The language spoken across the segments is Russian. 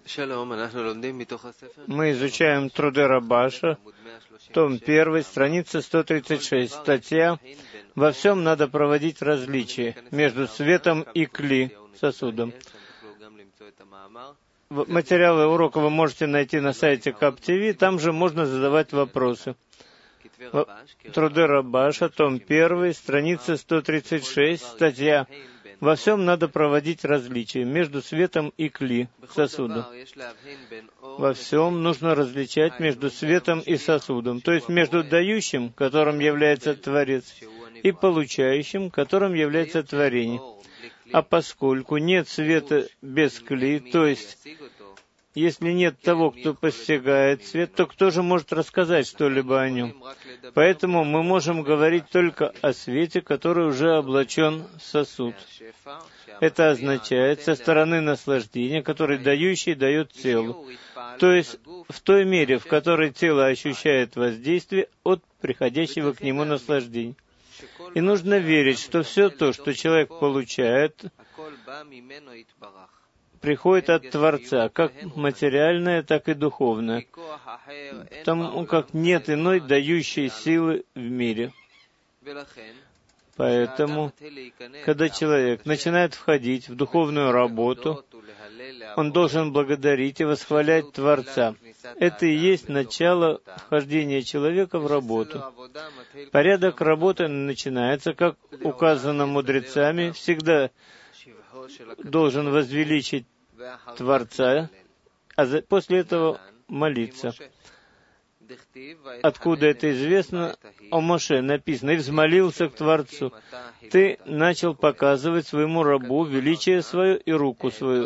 Мы изучаем труды Рабаша, том 1, страница 136, статья «Во всем надо проводить различие между светом и кли, сосудом». Материалы урока вы можете найти на сайте КАП-ТВ, там же можно задавать вопросы. Труды Рабаша, том 1, страница 136, статья «Во всем надо проводить различие между светом и кли, сосудом». Во всем нужно различать между светом и сосудом, то есть между дающим, которым является Творец, и получающим, которым является творение. А поскольку нет света без кли, то есть если нет того, кто постигает свет, то кто же может рассказать что-либо о нем? Поэтому мы можем говорить только о свете, который уже облачен в сосуд. Это означает со стороны наслаждения, который дающий дает телу, то есть в той мере, в которой тело ощущает воздействие от приходящего к нему наслаждения. И нужно верить, что все то, что человек получает, приходит от Творца, как материальное, так и духовное, потому как нет иной дающей силы в мире. Поэтому, когда человек начинает входить в духовную работу, он должен благодарить и восхвалять Творца. Это и есть начало вхождения человека в работу. Порядок работы начинается, как указано мудрецами, всегда должен возвеличить Творца, а после этого молиться. Откуда это известно? О Моше написано: «И взмолился к Творцу». Ты начал показывать своему рабу величие свое и руку свою.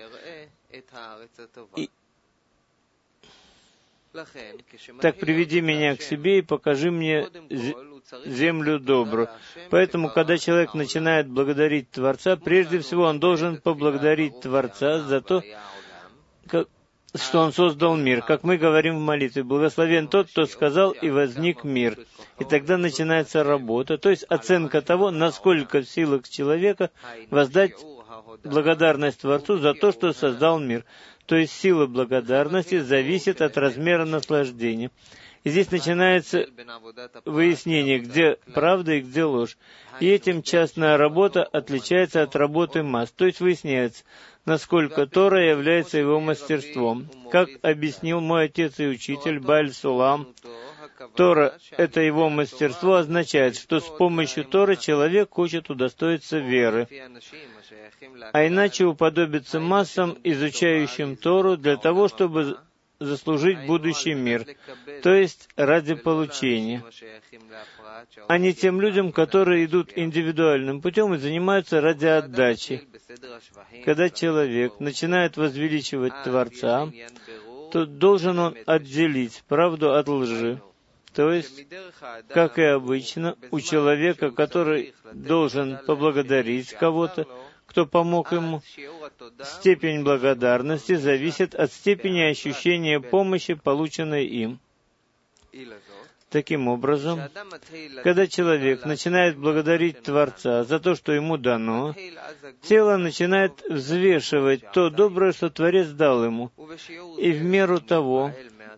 Так приведи меня к себе и покажи мне землю добрую. Поэтому, когда человек начинает благодарить Творца, прежде всего он должен поблагодарить Творца за то, что Он создал мир. Как мы говорим в молитве: «Благословен тот, кто сказал, и возник мир». И тогда начинается работа, то есть оценка того, насколько в силах человека воздать благодарность Творцу за то, что создал мир. То есть сила благодарности зависит от размера наслаждения. И здесь начинается выяснение, где правда и где ложь. И этим частная работа отличается от работы масс. То есть выясняется, насколько Тора является его мастерством. Как объяснил мой отец и учитель Бааль Сулам, Тора — это его мастерство, означает, что с помощью Торы человек хочет удостоиться веры, а иначе уподобиться массам, изучающим Тору для того, чтобы заслужить будущий мир, то есть ради получения, а не тем людям, которые идут индивидуальным путем и занимаются ради отдачи. Когда человек начинает возвеличивать Творца, то должен он отделить правду от лжи. То есть, как и обычно, у человека, который должен поблагодарить кого-то, кто помог ему, степень благодарности зависит от степени ощущения помощи, полученной им. Таким образом, когда человек начинает благодарить Творца за то, что ему дано, тело начинает взвешивать то доброе, что Творец дал ему, и в меру того,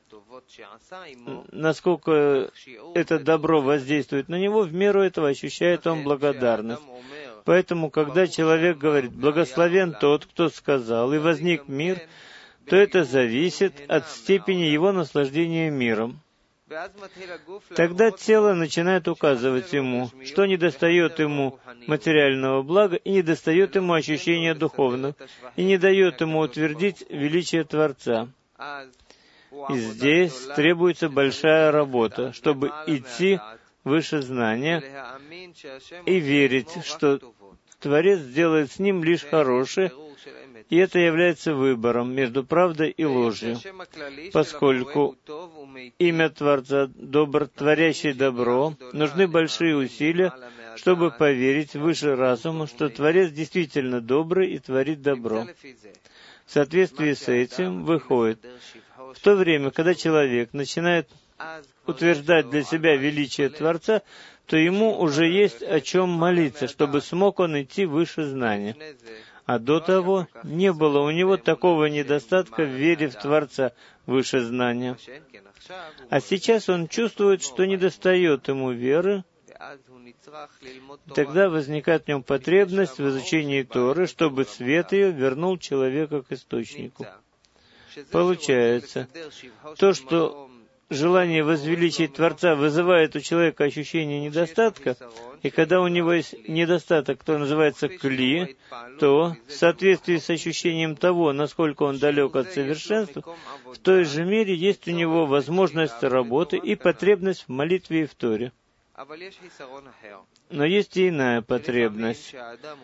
насколько это добро воздействует на него, в меру этого ощущает он благодарность. Поэтому, когда человек говорит «благословен тот, кто сказал, и возник мир», то это зависит от степени его наслаждения миром. Тогда тело начинает указывать ему, что недостает ему материального блага и недостает ему ощущения духовного, и не дает ему утвердить величие Творца. И здесь требуется большая работа, чтобы идти выше знания и верить, что Творец делает с ним лишь хорошее, и это является выбором между правдой и ложью, поскольку имя Творца «добр», творящий добро, нужны большие усилия, чтобы поверить выше разума, что Творец действительно добрый и творит добро. В соответствии с этим выходит, в то время, когда человек начинает утверждать для себя величие Творца, то ему уже есть о чем молиться, чтобы смог он идти выше знания. А до того не было у него такого недостатка в вере в Творца выше знания. А сейчас он чувствует, что недостает ему веры. Тогда возникает в нем потребность в изучении Торы, чтобы свет ее вернул человека к источнику. Получается, то, что желание возвеличить Творца вызывает у человека ощущение недостатка, и когда у него есть недостаток, который называется кли, то, в соответствии с ощущением того, насколько он далек от совершенства, в той же мере есть у него возможность работы и потребность в молитве и в Торе. Но есть и иная потребность.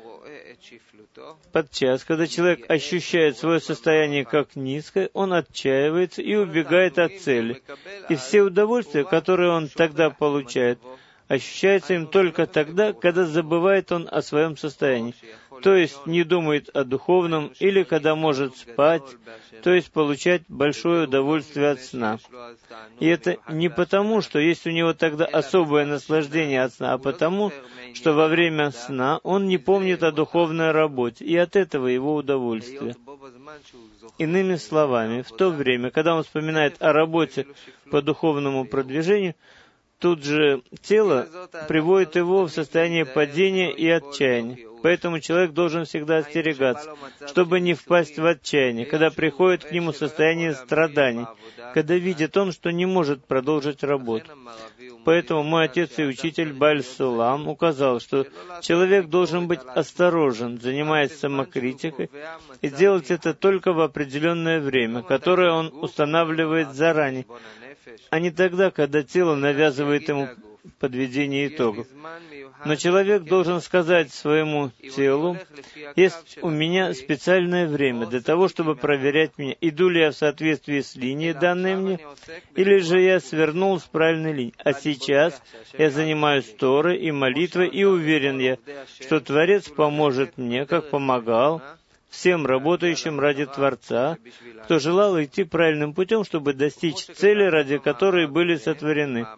Подчас, когда человек ощущает свое состояние как низкое, он отчаивается и убегает от цели. И все удовольствия, которые он тогда получает, ощущается им только тогда, когда забывает он о своем состоянии, то есть не думает о духовном, или когда может спать, то есть получать большое удовольствие от сна. И это не потому, что есть у него тогда особое наслаждение от сна, а потому, что во время сна он не помнит о духовной работе, и от этого его удовольствие. Иными словами, в то время, когда он вспоминает о работе по духовному продвижению, тут же тело приводит его в состояние падения и отчаяния. Поэтому человек должен всегда остерегаться, чтобы не впасть в отчаяние, когда приходит к нему состояние страданий, когда видит он, что не может продолжить работу. Поэтому мой отец и учитель Бааль Сулам указал, что человек должен быть осторожен, занимаясь самокритикой, и делать это только в определенное время, которое он устанавливает заранее, а не тогда, когда тело навязывает ему подведение итогов. Но человек должен сказать своему телу: есть у меня специальное время для того, чтобы проверять меня, иду ли я в соответствии с линией, данной мне, или же я свернул с правильной линии. А сейчас я занимаюсь Торой и молитвой, и уверен я, что Творец поможет мне, как помогал всем работающим ради Творца, кто желал идти правильным путем, чтобы достичь цели, ради которой были сотворены.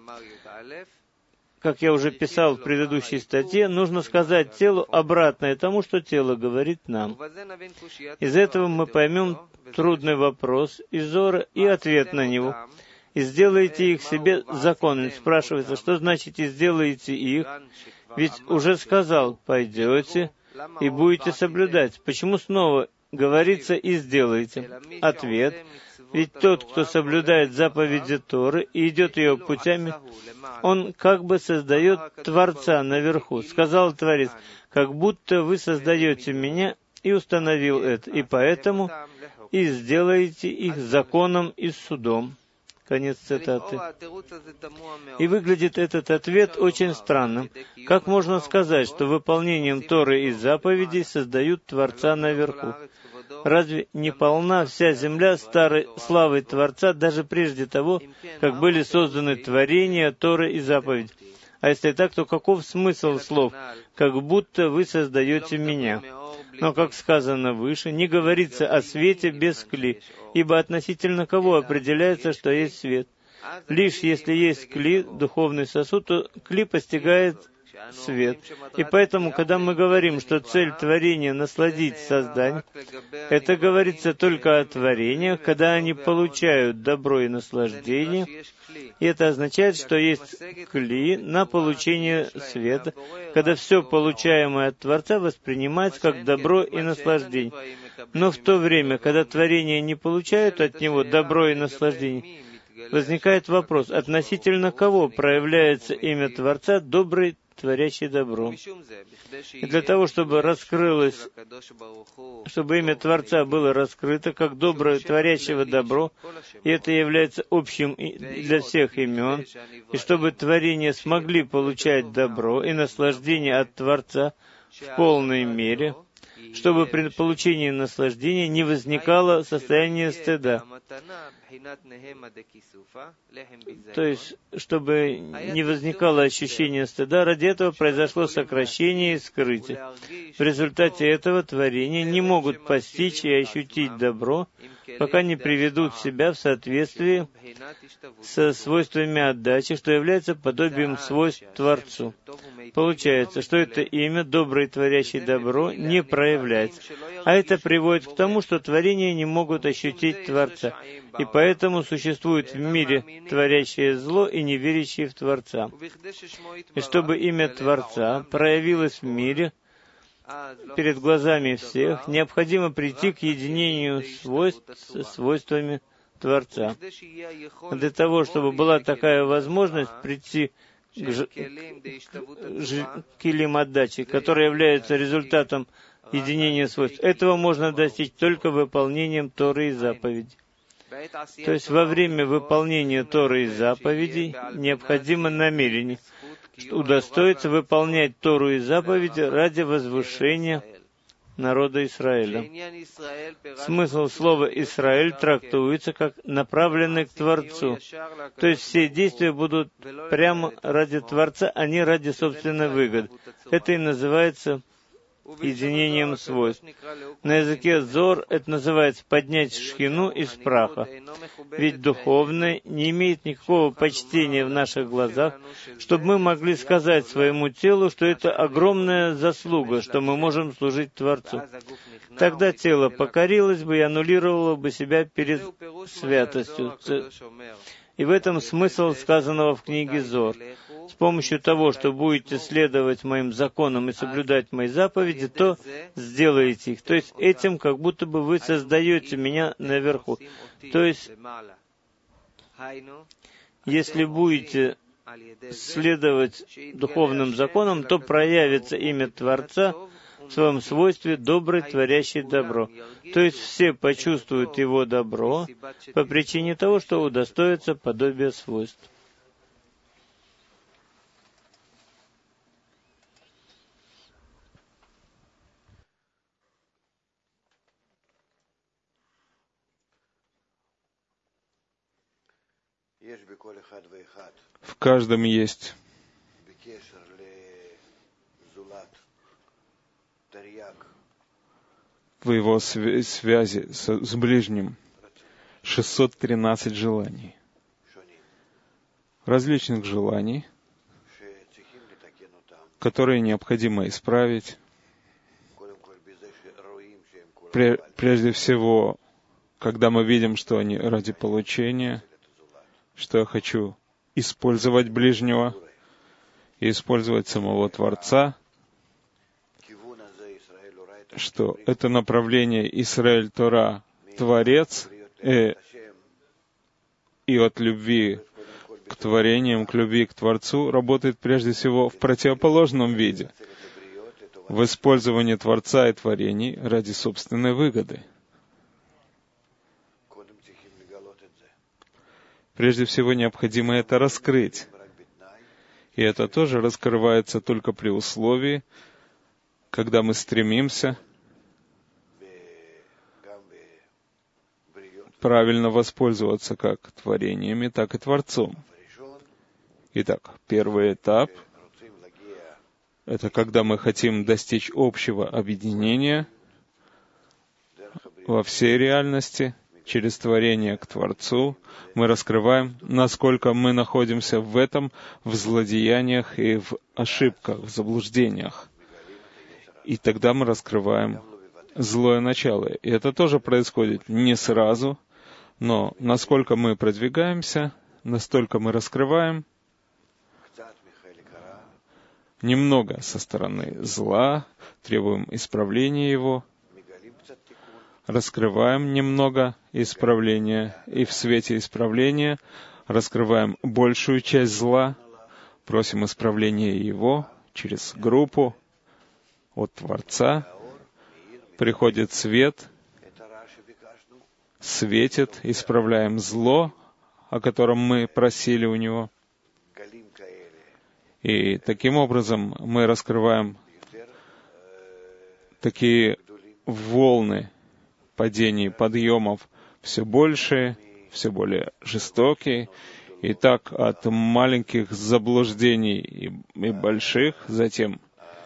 Как я уже писал в предыдущей статье, нужно сказать телу обратное тому, что тело говорит нам. Из этого мы поймем трудный вопрос из Зора и ответ на него. И сделаете их себе законными. Спрашивается, что значит «и сделаете их»? Ведь уже сказал: пойдете и будете соблюдать. Почему снова говорится «и сделаете»? Ответ: ведь тот, кто соблюдает заповеди Торы и идет ее путями, он как бы создает Творца наверху. Сказал Творец: как будто вы создаете меня, и установил это, и поэтому и сделаете их законом и судом. Конец цитаты. И выглядит этот ответ очень странным. Как можно сказать, что выполнением Торы и заповедей создают Творца наверху? Разве не полна вся земля старой славой Творца даже прежде того, как были созданы творения, Торы и заповеди? А если так, то каков смысл слов «как будто вы создаете меня»? Но, как сказано выше, не говорится о свете без кли, ибо относительно кого определяется, что есть свет? Лишь если есть кли, духовный сосуд, то кли постигает свет. И поэтому, когда мы говорим, что цель творения — насладить создание, это говорится только о творениях, когда они получают добро и наслаждение, и это означает, что есть кли на получение света, когда все получаемое от Творца воспринимается как добро и наслаждение. Но в то время, когда творения не получают от него добро и наслаждение, возникает вопрос, относительно кого проявляется имя Творца, добрый, творящий добро. И для того, чтобы раскрылось, чтобы имя Творца было раскрыто как доброе, творящего добро, и это является общим для всех имен, и чтобы творения смогли получать добро и наслаждение от Творца в полной мере, чтобы при получении наслаждения не возникало состояние стыда. То есть, чтобы не возникало ощущение стыда, ради этого произошло сокращение и скрытие. В результате этого творения не могут постичь и ощутить добро, пока не приведут себя в соответствии со свойствами отдачи, что является подобием свойств Творцу. Получается, что это имя, добрый, творящий добро, не проявляется. А это приводит к тому, что творения не могут ощутить Творца. И поэтому существует в мире творящее зло и неверящие в Творца. И чтобы имя Творца проявилось в мире, перед глазами всех, необходимо прийти к единению свойств со свойствами Творца. Для того, чтобы была такая возможность прийти к килим отдачи, которые являются результатом единения свойств, этого можно достичь только выполнением Торы и заповедей. То есть во время выполнения Торы и заповедей необходимо намерение удостоиться выполнять Тору и заповеди ради возвышения народа Израиля. Смысл слова «Израиль» трактуется как направленный к Творцу. То есть все действия будут прямо ради Творца, а не ради собственной выгоды. Это и называется единением свойств. На языке Зор это называется поднять шхину из праха. Ведь духовное не имеет никакого почтения в наших глазах, чтобы мы могли сказать своему телу, что это огромная заслуга, что мы можем служить Творцу. Тогда тело покорилось бы и аннулировало бы себя перед святостью. И в этом смысл сказанного в книге Зор. С помощью того, что будете следовать моим законам и соблюдать мои заповеди, то сделаете их. То есть этим как будто бы вы создаете меня наверху. То есть, если будете следовать духовным законам, то проявится имя Творца в своем свойстве добрый, творящий добро. То есть все почувствуют его добро по причине того, что удостоится подобия свойств. В каждом есть в его связи с ближним 613 желаний. Различных желаний, которые необходимо исправить. Прежде всего, когда мы видим, что они ради получения, что я хочу использовать ближнего и использовать самого Творца, что это направление Исраэль Тора, Творец, и от любви к творениям, к любви к Творцу, работает прежде всего в противоположном виде, в использовании Творца и творений ради собственной выгоды. Прежде всего необходимо это раскрыть. И это тоже раскрывается только при условии, когда мы стремимся правильно воспользоваться как творениями, так и Творцом. Итак, первый этап — это когда мы хотим достичь общего объединения во всей реальности, через творение к Творцу, мы раскрываем, насколько мы находимся в этом, в злодеяниях и в ошибках, в заблуждениях. И тогда мы раскрываем злое начало. И это тоже происходит не сразу, но насколько мы продвигаемся, настолько мы раскрываем немного со стороны зла, требуем исправления его, раскрываем немного исправления, и в свете исправления раскрываем большую часть зла, просим исправления его через группу от Творца, приходит свет, светит, исправляем зло, о котором мы просили у него. И таким образом мы раскрываем такие волны падений, подъемов все больше, все более жестокие. И так от маленьких заблуждений и больших, затем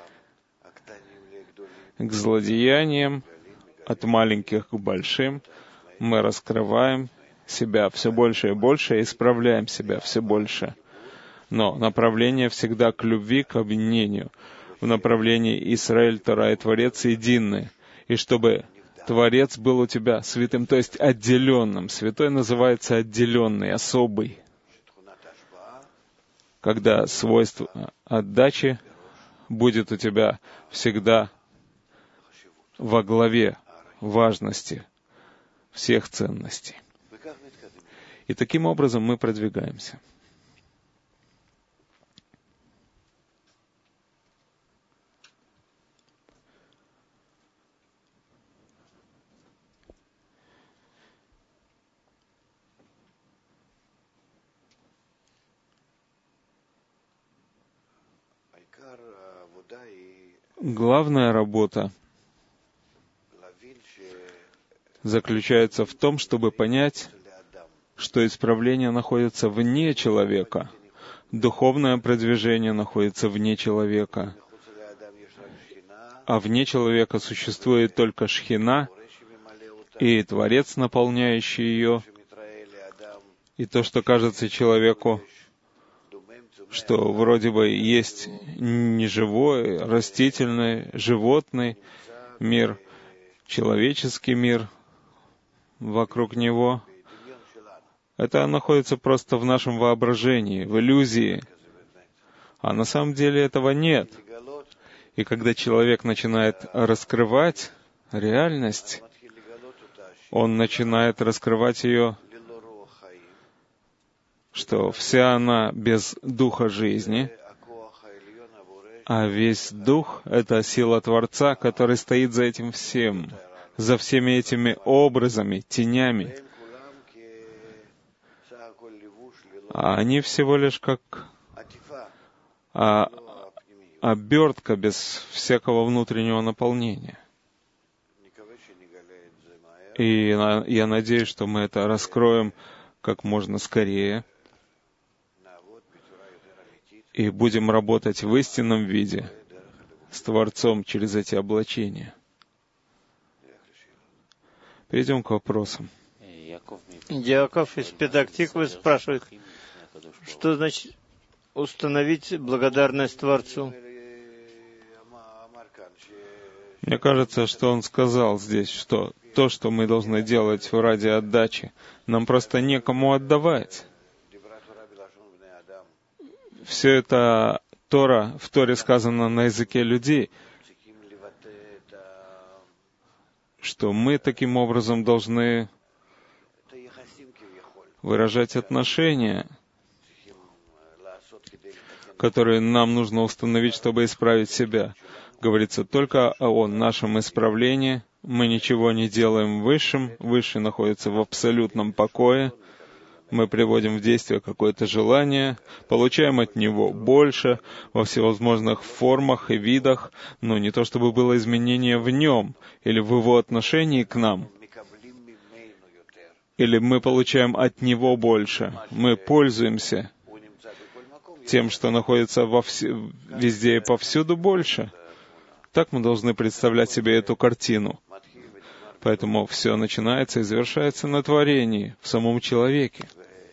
к злодеяниям, от маленьких к большим, мы раскрываем себя все больше и больше, исправляем себя все больше. Но направление всегда к любви, к объединению. В направлении Исраэль, Тора и Творец едины. И чтобы Творец был у тебя святым, то есть отделенным. Святой называется отделенный, особый. Когда свойство отдачи будет у тебя всегда во главе важности всех ценностей. И таким образом мы продвигаемся. Главная работа заключается в том, чтобы понять, что исправление находится вне человека, духовное продвижение находится вне человека, а вне человека существует только Шхина и Творец, наполняющий ее, и то, что кажется человеку, что вроде бы есть неживой, растительный, животный мир, человеческий мир вокруг него. Это находится просто в нашем воображении, в иллюзии. А на самом деле этого нет. И когда человек начинает раскрывать реальность, он начинает раскрывать ее, что вся она без духа жизни, а весь дух — это сила Творца, который стоит за этим всем, за всеми этими образами, тенями. А они всего лишь как обертка без всякого внутреннего наполнения. И я надеюсь, что мы это раскроем как можно скорее и будем работать в истинном виде с Творцом через эти облачения. Перейдем к вопросам. Яков из Петах-Тиквы спрашивает, что значит установить благодарность Творцу? Мне кажется, что он сказал здесь, что то, что мы должны делать ради отдачи, нам просто некому отдавать. Все это Тора, в Торе сказано на языке людей, что мы таким образом должны выражать отношения, которые нам нужно установить, чтобы исправить себя. Говорится только о нашем исправлении. Мы ничего не делаем высшим. Высший находится в абсолютном покое. Мы приводим в действие какое-то желание, получаем от него больше во всевозможных формах и видах, но не то чтобы было изменение в нем или в его отношении к нам. Или мы получаем от него больше. Мы пользуемся тем, что находится везде и повсюду больше. Так мы должны представлять себе эту картину. Поэтому все начинается и завершается на творении, в самом человеке.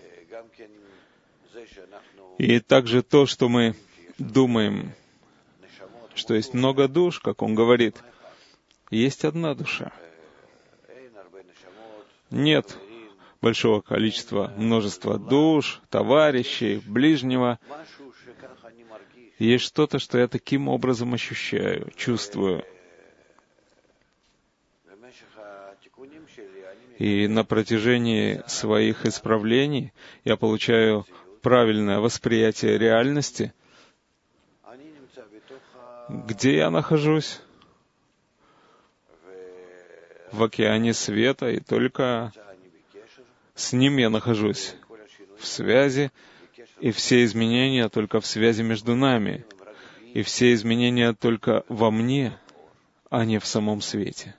И также то, что мы думаем, что есть много душ, как он говорит, есть одна душа. Нет большого количества, множества душ, товарищей, ближнего. Есть что-то, что я таким образом ощущаю, чувствую. И на протяжении своих исправлений я получаю правильное восприятие реальности. Где я нахожусь? В океане света, и только с ним я нахожусь в связи, и все изменения только в связи между нами, и все изменения только во мне, а не в самом свете.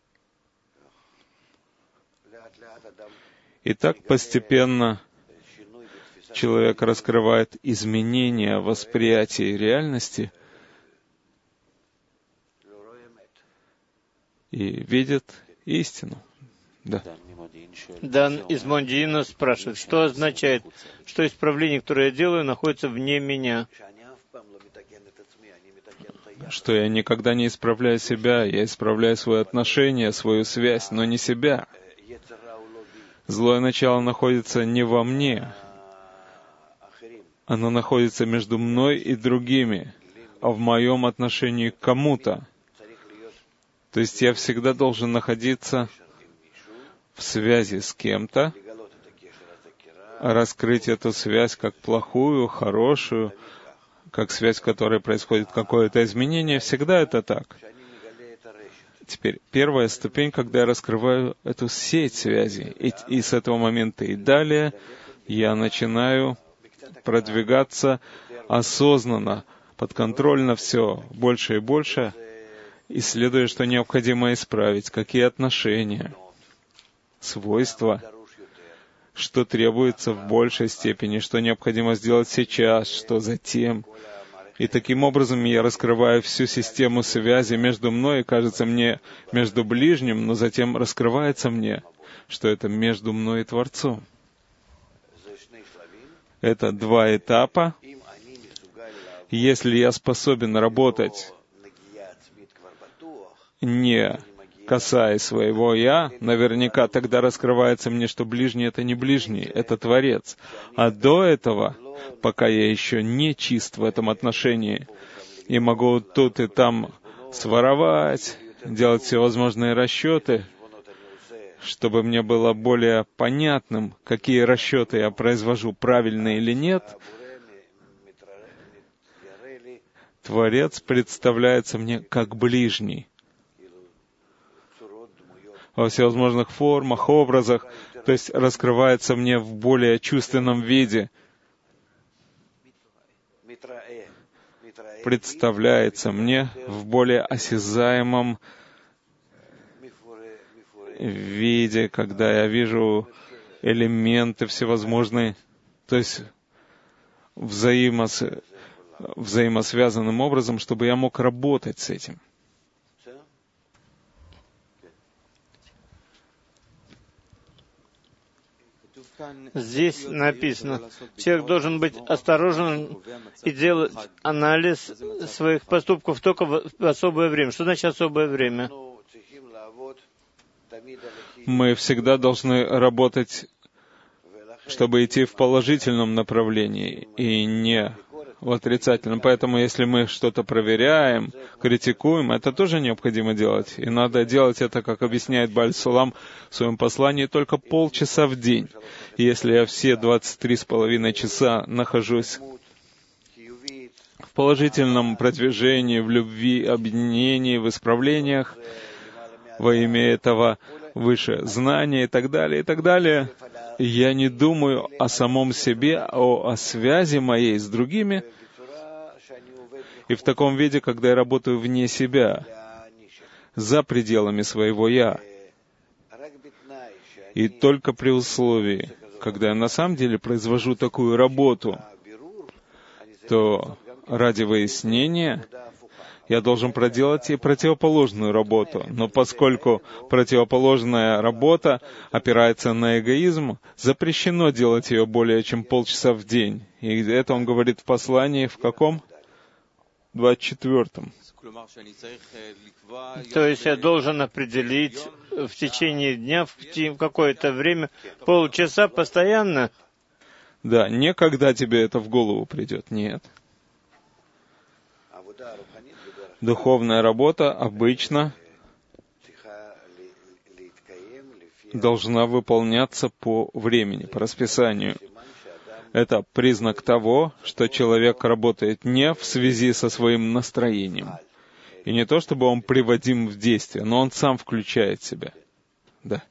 И так постепенно человек раскрывает изменения в восприятии реальности и видит истину. Да. Дан из Мондиина спрашивает, что означает, что исправление, которое я делаю, находится вне меня? Что я никогда не исправляю себя, я исправляю свои отношения, свою связь, но не себя. Злое начало находится не во мне. Оно находится между мной и другими, а в моем отношении к кому-то. То есть я всегда должен находиться в связи с кем-то, раскрыть эту связь как плохую, хорошую, как связь, в которой происходит какое-то изменение. Всегда это так. Теперь, первая ступень, когда я раскрываю эту сеть связей, и с этого момента и далее я начинаю продвигаться осознанно, подконтрольно все больше и больше, исследуя, что необходимо исправить, какие отношения, свойства, что требуется в большей степени, что необходимо сделать сейчас, что затем. И таким образом я раскрываю всю систему связи между мной и, кажется мне, между ближним, но затем раскрывается мне, что это между мной и Творцом. Это два этапа. Если я способен работать, не касаясь своего «я», наверняка тогда раскрывается мне, что ближний — это не ближний, это Творец. А до этого, пока я еще не чист в этом отношении, и могу тут и там своровать, делать всевозможные расчеты, чтобы мне было более понятным, какие расчеты я произвожу, правильные или нет, Творец представляется мне как ближний во всевозможных формах, образах, то есть раскрывается мне в более чувственном виде, представляется мне в более осязаемом виде, когда я вижу элементы всевозможные, то есть взаимосвязанным образом, чтобы я мог работать с этим. Здесь написано, человек должен быть осторожен и делать анализ своих поступков только в особое время. Что значит особое время? Мы всегда должны работать, чтобы идти в положительном направлении и не в отрицательном. Поэтому, если мы что-то проверяем, критикуем, это тоже необходимо делать. И надо делать это, как объясняет Бааль Сулам в своем послании, только полчаса в день. И если я все 23,5 часа нахожусь в положительном продвижении, в любви, объединении, в исправлениях, во имя этого выше знания и так далее, я не думаю о самом себе, а о связи моей с другими, и в таком виде, когда я работаю вне себя, за пределами своего «я». И только при условии, когда я на самом деле произвожу такую работу, то ради выяснения я должен проделать и противоположную работу. Но поскольку противоположная работа опирается на эгоизм, запрещено делать ее более чем полчаса в день. И это он говорит в послании в каком? 24-м. То есть я должен определить в течение дня, в какое-то время, полчаса постоянно? Да, не когда тебе это в голову придет, нет. Духовная работа обычно должна выполняться по времени, по расписанию. Это признак того, что человек работает не в связи со своим настроением. И не то, чтобы он приводим в действие, но он сам включает себя. Да.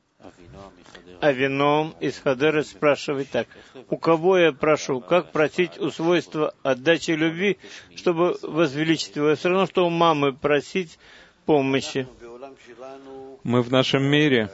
Авином из Хадеры спрашивает так. У кого я прошу, как просить у свойства отдачи любви, чтобы возвеличить его? Все равно, что у мамы просить помощи. Мы в нашем мире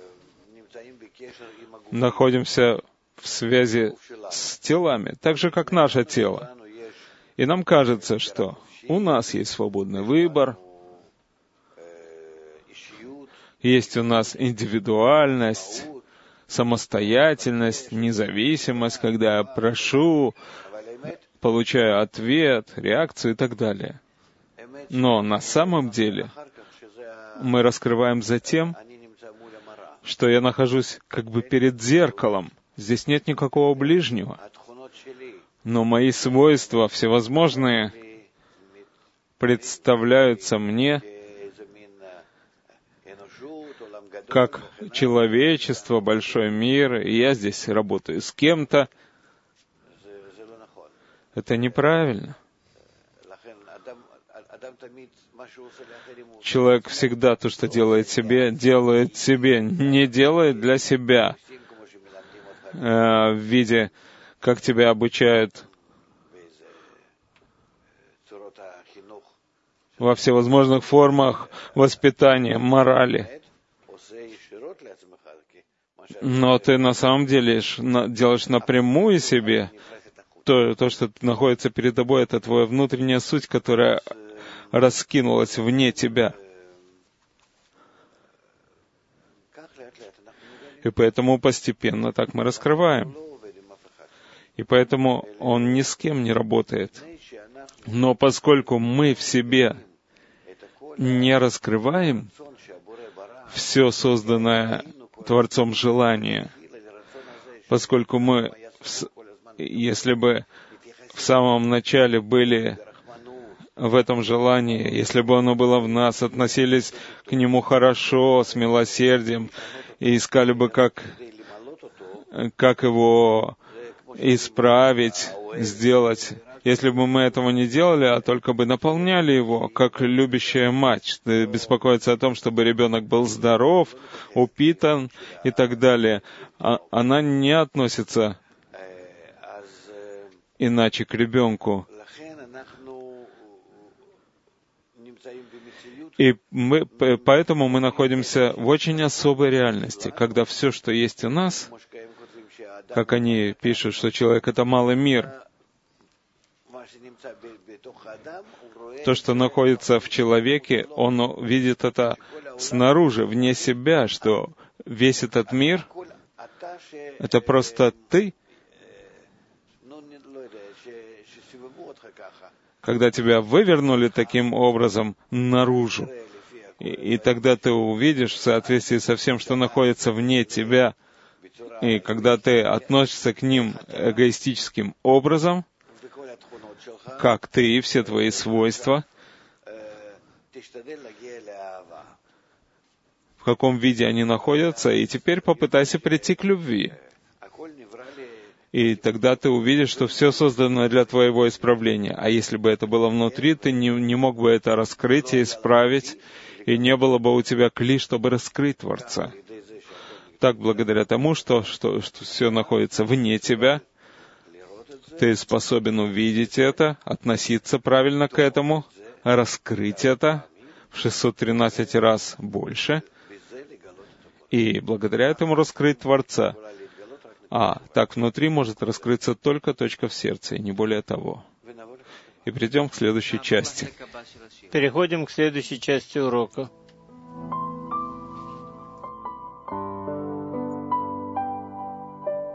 находимся в связи с телами, так же, как наше тело. И нам кажется, что у нас есть свободный выбор, Есть у нас индивидуальность, самостоятельность, независимость, когда я прошу, получаю ответ, реакцию и так далее. Но на самом деле мы раскрываем затем, что я нахожусь как бы перед зеркалом. Здесь нет никакого ближнего. Но мои свойства всевозможные представляются мне как человечество, большой мир, и я здесь работаю с кем-то. Это неправильно. Человек всегда то, что делает себе, не делает для себя. В виде, как тебя обучают во всевозможных формах воспитания, морали. Но ты на самом деле делаешь напрямую себе то, что находится перед тобой, это твоя внутренняя суть, которая раскинулась вне тебя. И поэтому постепенно так мы раскрываем. И поэтому он ни с кем не работает. Но поскольку мы в себе не раскрываем все созданное Творцом желание, поскольку мы, если бы в самом начале были в этом желании, если бы оно было в нас, относились к нему хорошо, с милосердием, и искали бы, как его исправить, сделать. Если бы мы этого не делали, а только бы наполняли его, как любящая мать, беспокоиться о том, чтобы ребенок был здоров, упитан и так далее, она не относится иначе к ребенку. И поэтому мы находимся в очень особой реальности, когда все, что есть у нас, как они пишут, что человек — это малый мир, то, что находится в человеке, он видит это снаружи, вне себя, что весь этот мир — это просто ты. Когда тебя вывернули таким образом наружу, и тогда ты увидишь в соответствии со всем, что находится вне тебя, и когда ты относишься к ним эгоистическим образом, как ты и все твои свойства, в каком виде они находятся, и теперь попытайся прийти к любви. И тогда ты увидишь, что все создано для твоего исправления. А если бы это было внутри, ты не мог бы это раскрыть и исправить, и не было бы у тебя кли, чтобы раскрыть Творца. Так, благодаря тому, что все находится вне тебя, ты способен увидеть это, относиться правильно к этому, раскрыть это в 613 раз больше, и благодаря этому раскрыть Творца. А так внутри может раскрыться только точка в сердце, и не более того. И придем к следующей части. Переходим к следующей части урока.